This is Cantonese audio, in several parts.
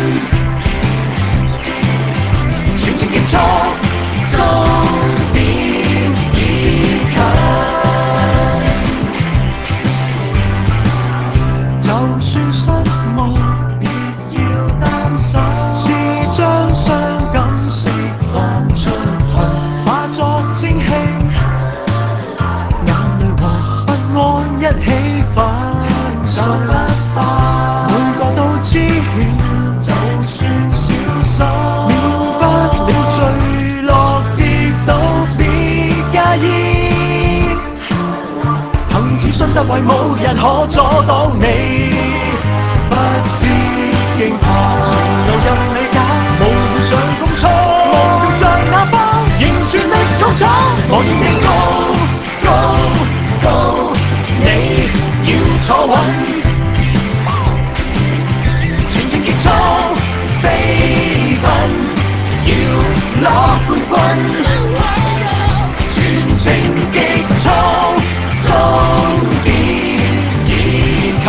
全程競速，終點已近。就算失望，別要擔心，是將傷感釋放出去，化作蒸氣，眼淚和不安一起粉碎。每個都知曉，就算小心，免不了墜落跌倒，別介意。憑自信突圍，無人可阻擋你。不必驚怕，前路任你揀，無聊上攻速，無聊像那風，仍全力勇闖。我願地高高高，你要坐穩。全程競速，飛奔，要攞冠軍。全程極速，終點已近。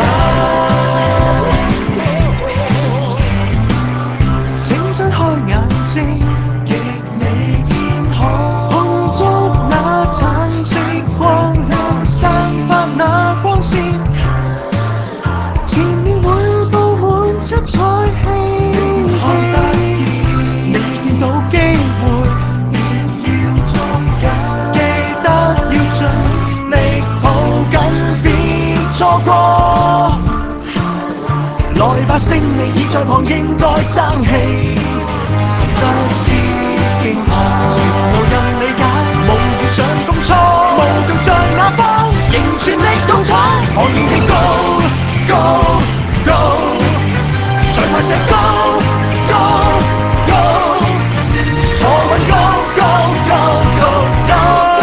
請睜開眼睛，極美天空，碰觸那橙色光亮，散發那光線，前面會布滿七彩希冀。你見到機會，別要作假，記得要盡力抱緊，別錯過。來吧，勝利已在旁，應該爭氣。不必驚怕，前路任你揀，無聊上攻速，無懼像那風，仍全力勇闖。我願地高高高，在那些高高高，坐穩高高高高高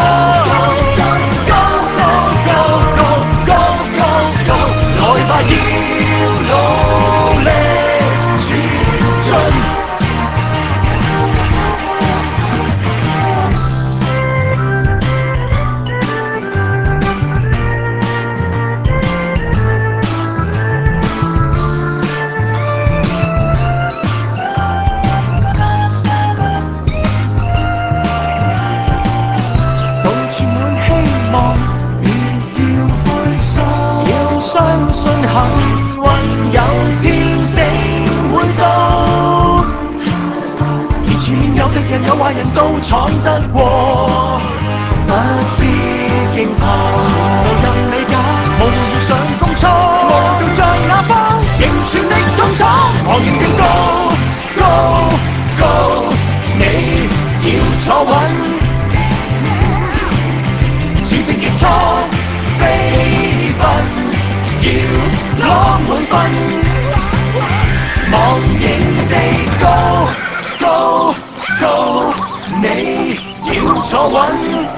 高，來吧，要努力前進。相信幸運有天定會到，而前面有敵人有壞人都闖得過。不必驚怕，前路任你揀，無聊上攻速，無懼像那風，仍全力勇闖。我願地高高高，你要坐穩。全程競速，飛奔，要攞滿分，忘形地高高高，你要坐穩。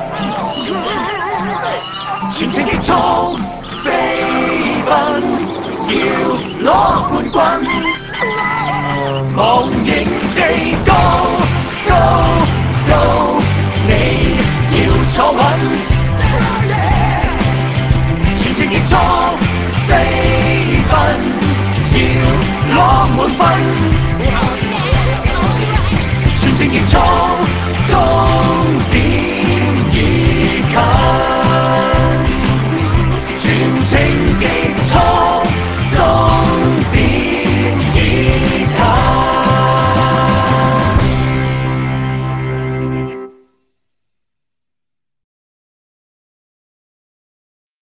全程競速，飛奔，要攞冠軍，忘形地高高高，你要坐穩。全程競速，飛奔，要攞滿分。